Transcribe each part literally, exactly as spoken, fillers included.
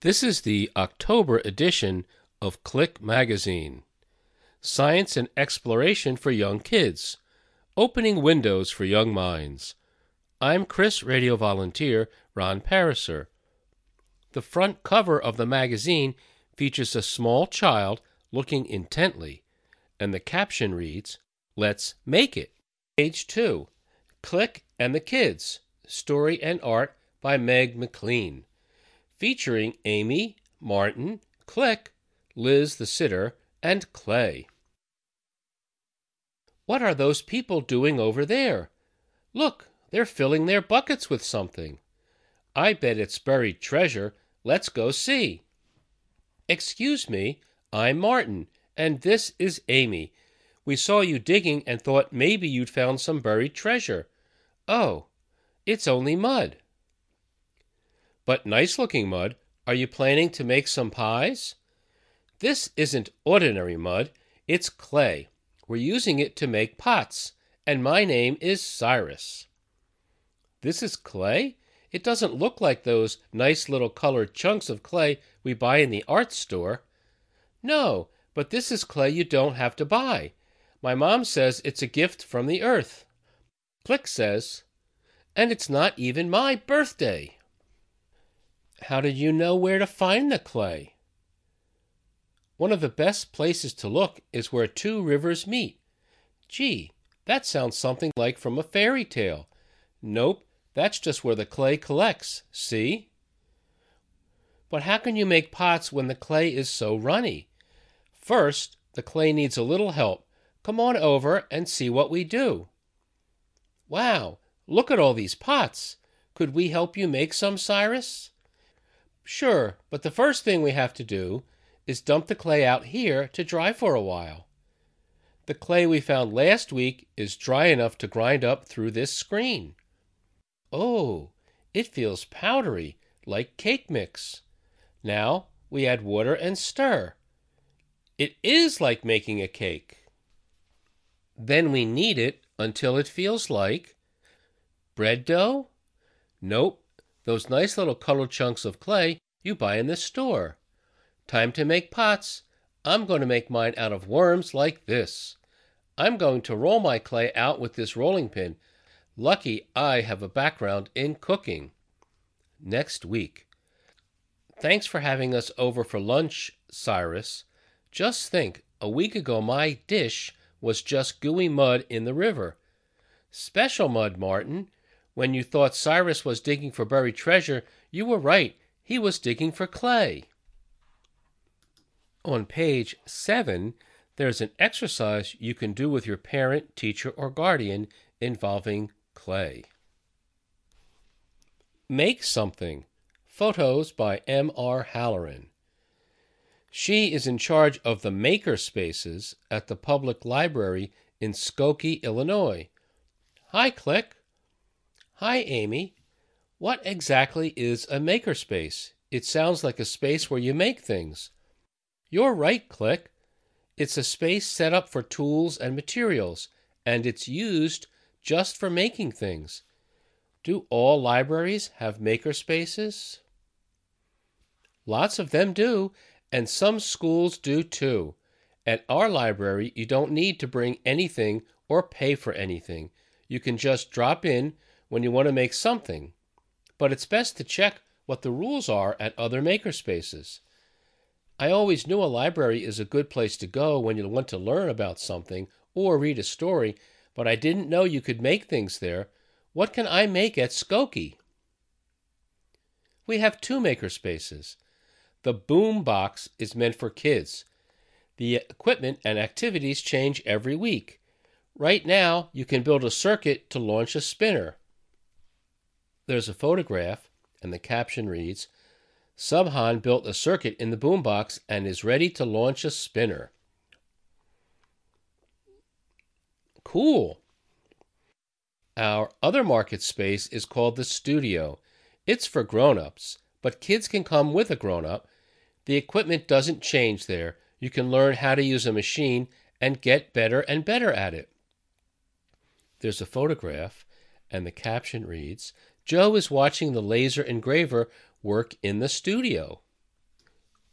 This is the October edition of Click Magazine. Science and exploration for young kids. Opening windows for young minds. I'm Chris Radio Volunteer Ron Pariser. The front cover of the magazine features a small child looking intently, and the caption reads, "Let's make it." Page two, Click and the Kids, Story and Art by Meg McLean, featuring Amy, Martin, Click, Liz the sitter, and Clay. What are those people doing over there? Look, they're filling their buckets with something. I bet it's buried treasure. Let's go see. Excuse me, I'm Martin, and this is Amy. We saw you digging and thought maybe you'd found some buried treasure. Oh, it's only mud. But nice-looking mud. Are you planning to make some pies? This isn't ordinary mud. It's clay. We're using it to make pots, and my name is Cyrus. This is clay? It doesn't look like those nice little colored chunks of clay we buy in the art store. No, but this is clay you don't have to buy. My mom says it's a gift from the earth. Click says, and it's not even my birthday. How did you know where to find the clay? One of the best places to look is where two rivers meet. Gee, that sounds something like from a fairy tale. Nope, that's just where the clay collects, see? But how can you make pots when the clay is so runny? First, the clay needs a little help. Come on over and see what we do. Wow, look at all these pots. Could we help you make some, Cyrus? Sure, but the first thing we have to do is dump the clay out here to dry for a while. The clay we found last week is dry enough to grind up through this screen. Oh, it feels powdery, like cake mix. Now we add water and stir. It is like making a cake. Then we knead it until it feels like bread dough? Nope, those nice little colored chunks of clay you buy in the store. Time to make pots. I'm going to make mine out of worms like this. I'm going to roll my clay out with this rolling pin. Lucky I have a background in cooking. Next week. Thanks for having us over for lunch, Cyrus. Just think, a week ago my dish was just gooey mud in the river. Special mud, Martin. When you thought Cyrus was digging for buried treasure, you were right. He was digging for clay. On page seven, there's an exercise you can do with your parent, teacher, or guardian involving clay. Make something. Photos by M R Halloran. She is in charge of the maker spaces at the public library in Skokie, Illinois. Hi, Click. Hi, Amy. What exactly is a makerspace? It sounds like a space where you make things. You're right, Click. It's a space set up for tools and materials, and it's used just for making things. Do all libraries have makerspaces? Lots of them do, and some schools do too. At our library, you don't need to bring anything or pay for anything. You can just drop in when you want to make something. But it's best to check what the rules are at other makerspaces. I always knew a library is a good place to go when you want to learn about something or read a story, but I didn't know you could make things there. What can I make at Skokie? We have two makerspaces. The boom box is meant for kids. The equipment and activities change every week. Right now, you can build a circuit to launch a spinner. There's a photograph, and the caption reads, Subhan built a circuit in the boombox and is ready to launch a spinner. Cool. Our other market space is called the studio. It's for grown-ups, but kids can come with a grown-up. The equipment doesn't change there. You can learn how to use a machine and get better and better at it. There's a photograph, and the caption reads, Joe is watching the laser engraver work in the studio.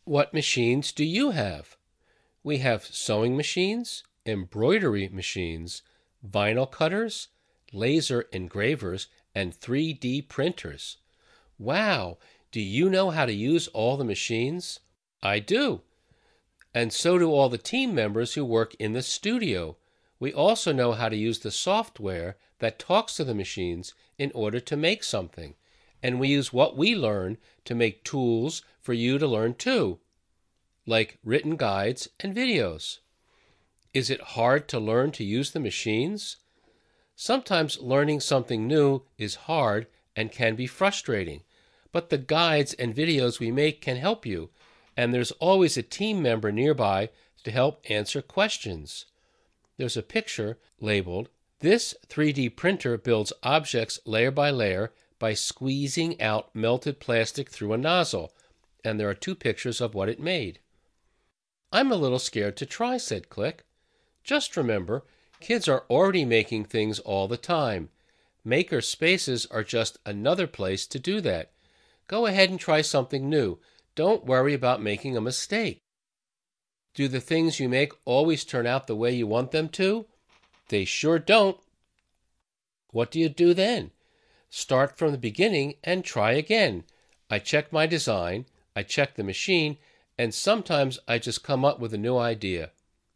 What machines do you have? We have sewing machines, embroidery machines, vinyl cutters, laser engravers, and three D printers. Wow! Do you know how to use all the machines? I do. And so do all the team members who work in the studio. We also know how to use the software that talks to the machines in order to make something. And we use what we learn to make tools for you to learn too, like written guides and videos. Is it hard to learn to use the machines? Sometimes learning something new is hard and can be frustrating, but the guides and videos we make can help you, and there's always a team member nearby to help answer questions. There's a picture labeled, "This three D printer builds objects layer by layer by squeezing out melted plastic through a nozzle," and there are two pictures of what it made. "I'm a little scared to try," said Click. Just remember, kids are already making things all the time. Maker spaces are just another place to do that. Go ahead and try something new. Don't worry about making a mistake. Do the things you make always turn out the way you want them to? They sure don't. What do you do then? Start from the beginning and try again. I check my design, I check the machine, and sometimes I just come up with a new idea.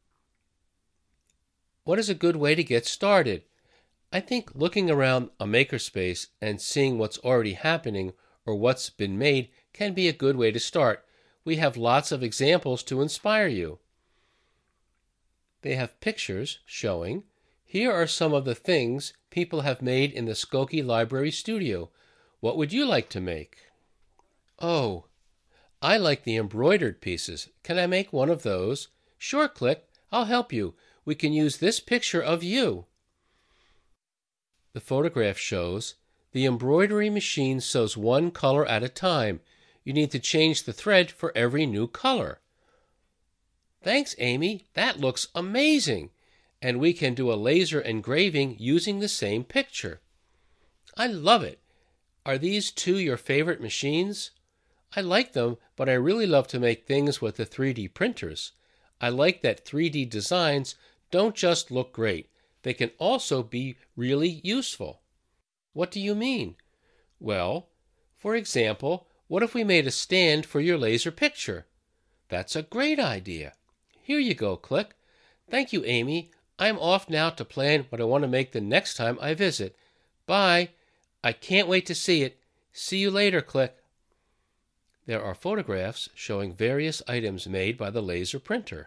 What is a good way to get started? I think looking around a makerspace and seeing what's already happening or what's been made can be a good way to start. We have lots of examples to inspire you. They have pictures showing, here are some of the things people have made in the Skokie Library Studio. What would you like to make? Oh, I like the embroidered pieces. Can I make one of those? Sure, Click. I'll help you. We can use this picture of you. The photograph shows the embroidery machine sews one color at a time. You need to change the thread for every new color. Thanks, Amy. That looks amazing. And we can do a laser engraving using the same picture. I love it. Are these two your favorite machines? I like them, but I really love to make things with the three D printers. I like that three D designs don't just look great. They can also be really useful. What do you mean? Well, for example, what if we made a stand for your laser picture? That's a great idea. Here you go, Click. Thank you, Amy. I'm off now to plan what I want to make the next time I visit. Bye. I can't wait to see it. See you later, Click. There are photographs showing various items made by the laser printer.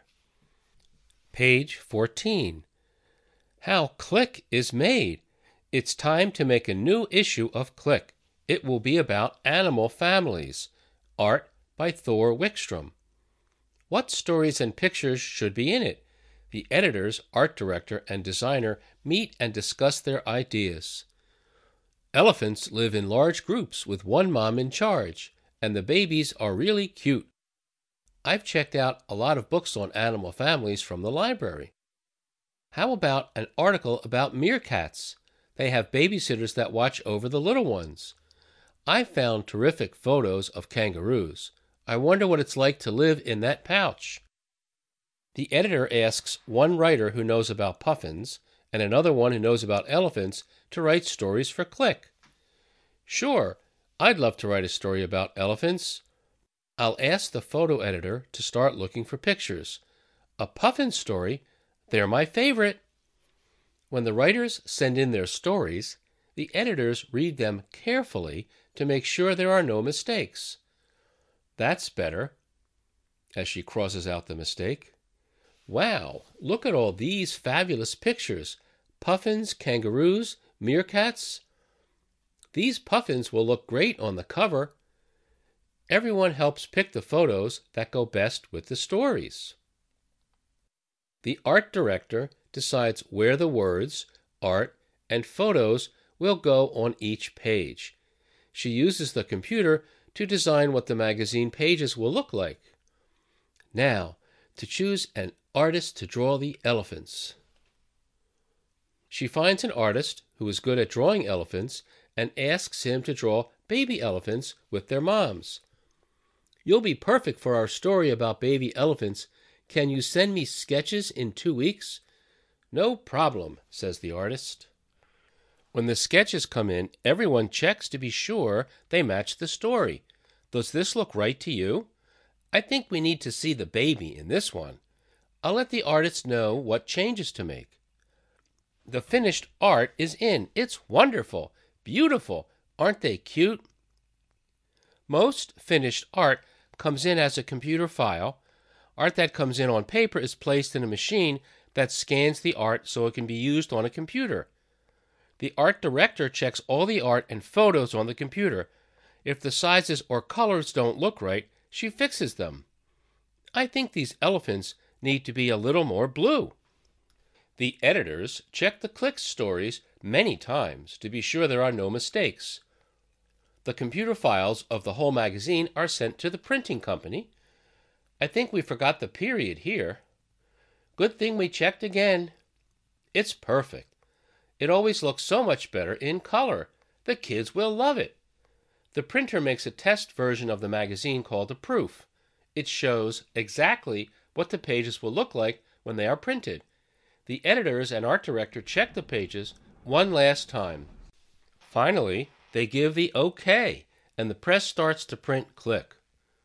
Page fourteen. How Click is made. It's time to make a new issue of Click. It will be about animal families. Art by Thor Wickstrom. What stories and pictures should be in it? The editors, art director, and designer meet and discuss their ideas. Elephants live in large groups with one mom in charge, and the babies are really cute. I've checked out a lot of books on animal families from the library. How about an article about meerkats? They have babysitters that watch over the little ones. I found terrific photos of kangaroos. I wonder what it's like to live in that pouch. The editor asks one writer who knows about puffins and another one who knows about elephants to write stories for Click. Sure, I'd love to write a story about elephants. I'll ask the photo editor to start looking for pictures. A puffin story? They're my favorite. When the writers send in their stories, the editors read them carefully to make sure there are no mistakes. That's better. As she crosses out the mistake. Wow, look at all these fabulous pictures. Puffins, kangaroos, meerkats. These puffins will look great on the cover. Everyone helps pick the photos that go best with the stories. The art director decides where the words, art, and photos will go on each page. She uses the computer to design what the magazine pages will look like. Now, to choose an artist to draw the elephants. She finds an artist who is good at drawing elephants and asks him to draw baby elephants with their moms. You'll be perfect for our story about baby elephants. Can you send me sketches in two weeks? No problem, says the artist. When the sketches come in, everyone checks to be sure they match the story. Does this look right to you? I think we need to see the baby in this one. I'll let the artist know what changes to make. The finished art is in. It's wonderful, beautiful. Aren't they cute? Most finished art comes in as a computer file. Art that comes in on paper is placed in a machine that scans the art so it can be used on a computer. The art director checks all the art and photos on the computer. If the sizes or colors don't look right, she fixes them. I think these elephants need to be a little more blue. The editors check the Click stories many times to be sure there are no mistakes. The computer files of the whole magazine are sent to the printing company. I think we forgot the period here. Good thing we checked again. It's perfect. It always looks so much better in color. The kids will love it. The printer makes a test version of the magazine called a proof. It shows exactly what the pages will look like when they are printed. The editors and art director check the pages one last time. Finally, they give the OK, and the press starts to print Click.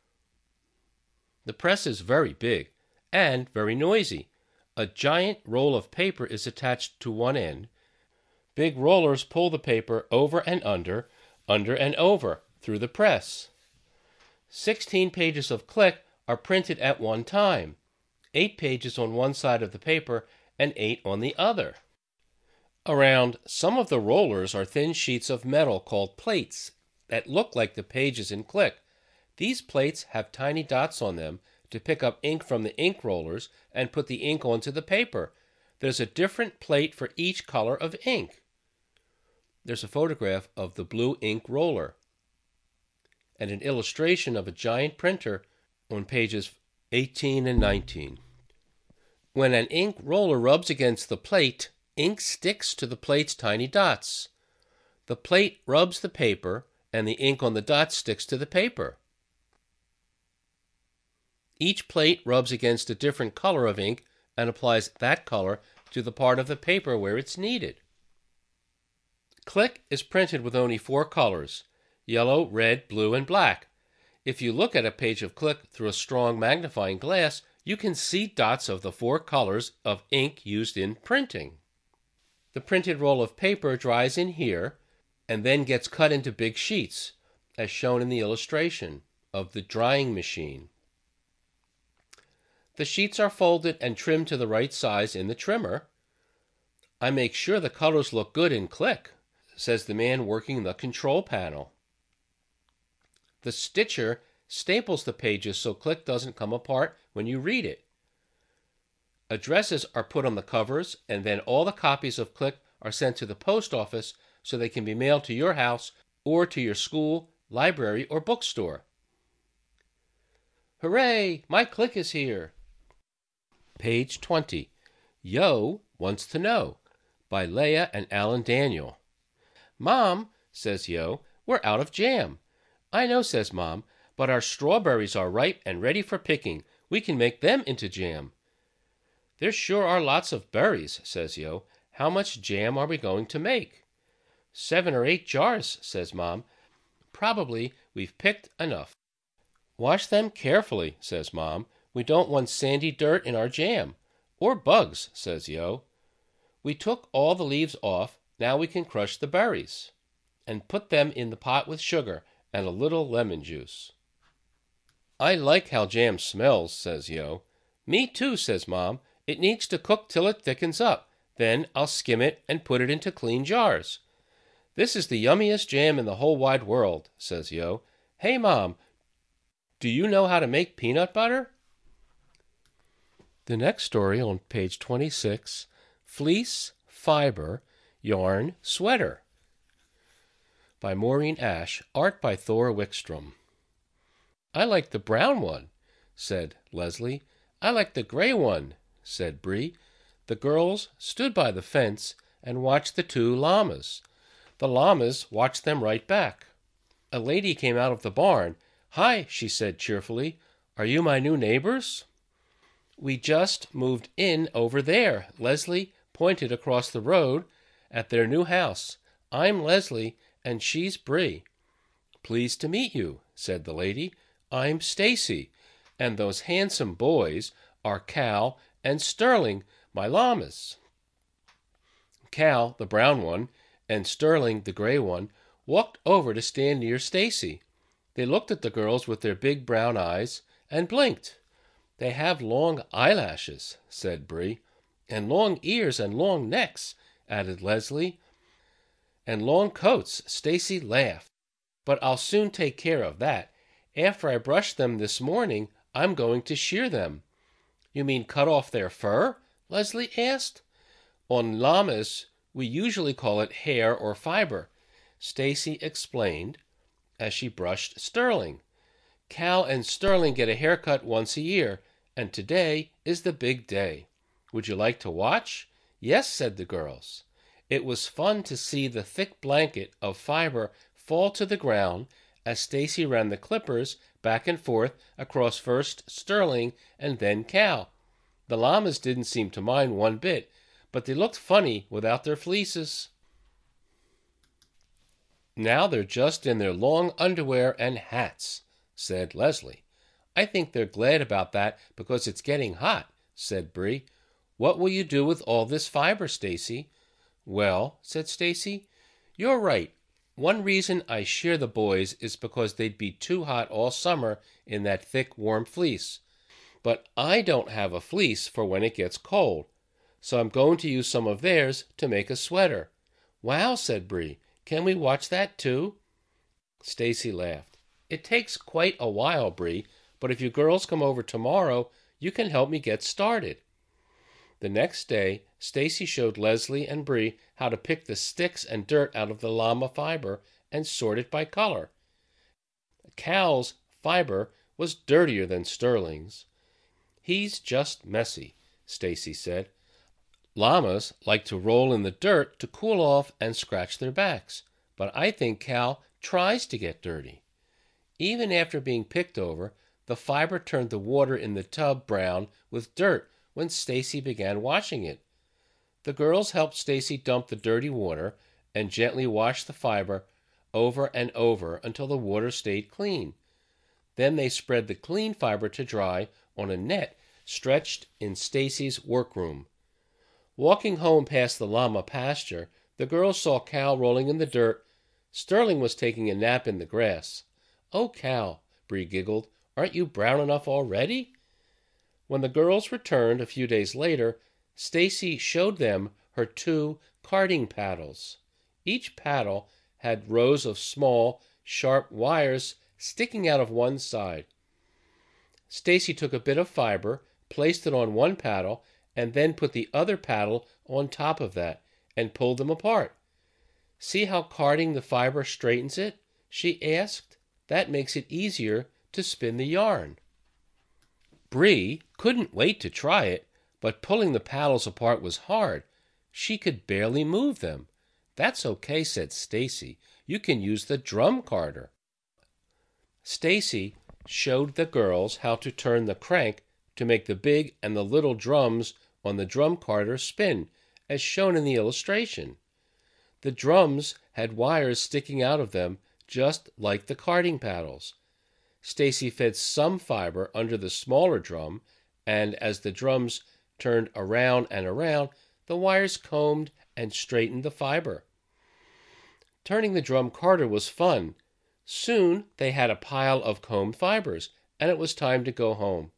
The press is very big and very noisy. A giant roll of paper is attached to one end. Big rollers pull the paper over and under, under and over, through the press. Sixteen pages of Click are printed at one time, eight pages on one side of the paper and eight on the other. Around some of the rollers are thin sheets of metal called plates that look like the pages in Click. These plates have tiny dots on them to pick up ink from the ink rollers and put the ink onto the paper. There's a different plate for each color of ink. There's a photograph of the blue ink roller and an illustration of a giant printer on pages eighteen and nineteen. When an ink roller rubs against the plate, ink sticks to the plate's tiny dots. The plate rubs the paper, and the ink on the dots sticks to the paper. Each plate rubs against a different color of ink and applies that color to the part of the paper where it's needed. Click is printed with only four colors: yellow, red, blue, and black. If you look at a page of Click through a strong magnifying glass, you can see dots of the four colors of ink used in printing. The printed roll of paper dries in here and then gets cut into big sheets, as shown in the illustration of the drying machine. The sheets are folded and trimmed to the right size in the trimmer. I make sure the colors look good in Click, says the man working the control panel. The stitcher staples the pages so Click doesn't come apart when you read it. Addresses are put on the covers, and then all the copies of Click are sent to the post office so they can be mailed to your house or to your school, library, or bookstore. Hooray! My Click is here! Page twenty. Yo Wants to Know, by Leah and Alan Daniel. Mom, says Yo, we're out of jam. I know, says Mom, but our strawberries are ripe and ready for picking. We can make them into jam. There sure are lots of berries, says Yo. How much jam are we going to make? Seven or eight jars, says Mom. Probably we've picked enough. Wash them carefully, says Mom. We don't want sandy dirt in our jam. Or bugs, says Yo. We took all the leaves off. Now we can crush the berries and put them in the pot with sugar and a little lemon juice. I like how jam smells, says Yo. Me too, says Mom. It needs to cook till it thickens up. Then I'll skim it and put it into clean jars. This is the yummiest jam in the whole wide world, says Yo. Hey, Mom, do you know how to make peanut butter? The next story on page twenty-six, Fleece, Fiber, Yarn, Sweater, by Maureen Ash, art by Thor Wickstrom. I like the brown one, said Leslie. I like the gray one, said Bree. The girls stood by the fence and watched the two llamas. The llamas watched them right back. A lady came out of the barn, "Hi," she said cheerfully. "Are you my new neighbors?" "We just moved in over there." Leslie pointed across the road at their new house. "I'm Leslie, and she's Bree." "Pleased to meet you," said the lady. "I'm Stacy, and those handsome boys are Cal and Sterling, my llamas." Cal, the brown one, and Sterling, the gray one, walked over to stand near Stacy. They looked at the girls with their big brown eyes and blinked. "They have long eyelashes," said Bree. "And long ears and long necks," added Leslie. "And long coats," Stacy laughed. "But I'll soon take care of that. After I brush them this morning, I'm going to shear them." "You mean cut off their fur?" Leslie asked. "On llamas, we usually call it hair or fiber," Stacy explained as she brushed Sterling. "Cal and Sterling get a haircut once a year, and today is the big day. Would you like to watch?" "Yes," said the girls. It was fun to see the thick blanket of fiber fall to the ground as Stacy ran the clippers back and forth across first Sterling and then Cal. The llamas didn't seem to mind one bit, but they looked funny without their fleeces. "Now they're just in their long underwear and hats," said Leslie. "I think they're glad about that because it's getting hot," said Bree. "What will you do with all this fiber, Stacy?" "Well," said Stacy, "you're right. One reason I shear the boys is because they'd be too hot all summer in that thick, warm fleece. But I don't have a fleece for when it gets cold, so I'm going to use some of theirs to make a sweater." "Wow," said Bree. "Can we watch that too?" Stacy laughed. "It takes quite a while, Bree, but if you girls come over tomorrow, you can help me get started." The next day, Stacy showed Leslie and Bree how to pick the sticks and dirt out of the llama fiber and sort it by color. Cal's fiber was dirtier than Sterling's. "He's just messy," Stacy said. "Llamas like to roll in the dirt to cool off and scratch their backs, but I think Cal tries to get dirty." Even after being picked over, the fiber turned the water in the tub brown with dirt when Stacy began washing it. The girls helped Stacy dump the dirty water and gently wash the fiber over and over until the water stayed clean. Then they spread the clean fiber to dry on a net stretched in Stacy's workroom. Walking home past the llama pasture, the girls saw Cal rolling in the dirt. Sterling was taking a nap in the grass. "Oh, Cal," Bree giggled, "aren't you brown enough already?" When the girls returned a few days later, Stacy showed them her two carding paddles. Each paddle had rows of small, sharp wires sticking out of one side. Stacy took a bit of fiber, placed it on one paddle, and then put the other paddle on top of that and pulled them apart. "See how carding the fiber straightens it?" she asked. "That makes it easier to spin the yarn." Bree couldn't wait to try it, but pulling the paddles apart was hard. She could barely move them. "That's okay," said Stacy. "You can use the drum carder." Stacy showed the girls how to turn the crank to make the big and the little drums on the drum carder spin, as shown in the illustration. The drums had wires sticking out of them, just like the carding paddles. Stacy fed some fiber under the smaller drum, and as the drums turned around and around, the wires combed and straightened the fiber. Turning the drum carder was fun. Soon they had a pile of combed fibers, and it was time to go home.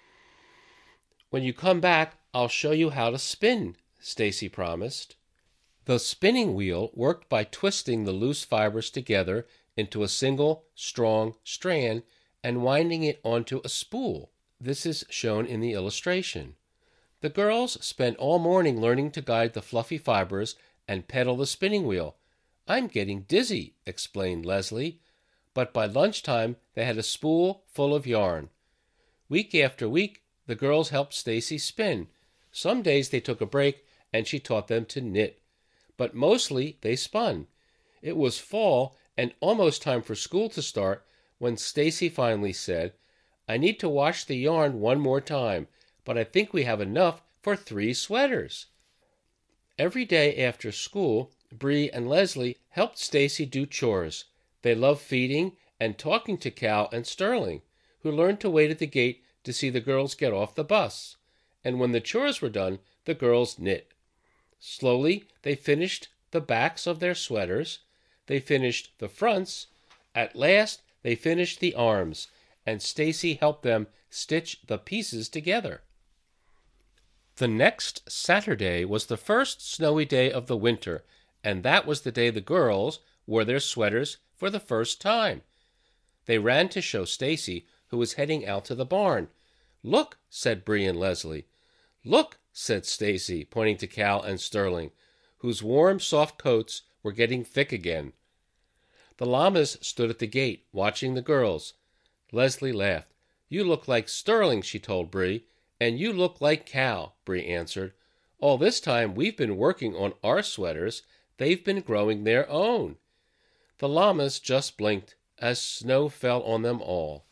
"When you come back, I'll show you how to spin," Stacy promised. The spinning wheel worked by twisting the loose fibers together into a single, strong strand and winding it onto a spool. This is shown in the illustration. The girls spent all morning learning to guide the fluffy fibers and pedal the spinning wheel. "I'm getting dizzy," explained Leslie, but by lunchtime they had a spool full of yarn. Week after week, the girls helped Stacy spin. Some days they took a break and she taught them to knit, but mostly they spun. It was fall and almost time for school to start when Stacy finally said, "I need to wash the yarn one more time, but I think we have enough for three sweaters." Every day after school, Bree and Leslie helped Stacy do chores. They loved feeding and talking to Cal and Sterling, who learned to wait at the gate to see the girls get off the bus. And when the chores were done, the girls knit. Slowly, they finished the backs of their sweaters. They finished the fronts. At last, they finished the arms, and Stacy helped them stitch the pieces together. The next Saturday was the first snowy day of the winter, and that was the day the girls wore their sweaters for the first time. They ran to show Stacy, who was heading out to the barn. "Look," said Bree and Leslie. "Look," said Stacy, pointing to Cal and Sterling, whose warm, soft coats were getting thick again. The llamas stood at the gate, watching the girls. Leslie laughed. "You look like Sterling," she told Bree. "And you look like Cal," Bree answered. "All this time we've been working on our sweaters. They've been growing their own." The llamas just blinked as snow fell on them all.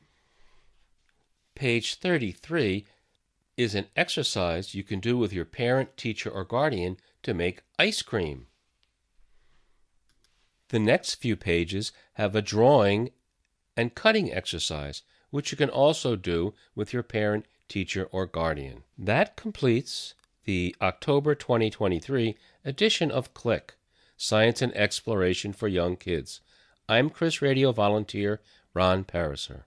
Page thirty-three is an exercise you can do with your parent, teacher, or guardian to make ice cream. The next few pages have a drawing and cutting exercise, which you can also do with your parent, teacher, or guardian. That completes the October twenty twenty-three edition of Click, Science and Exploration for Young Kids. I'm Chris Radio volunteer Ron Pariser.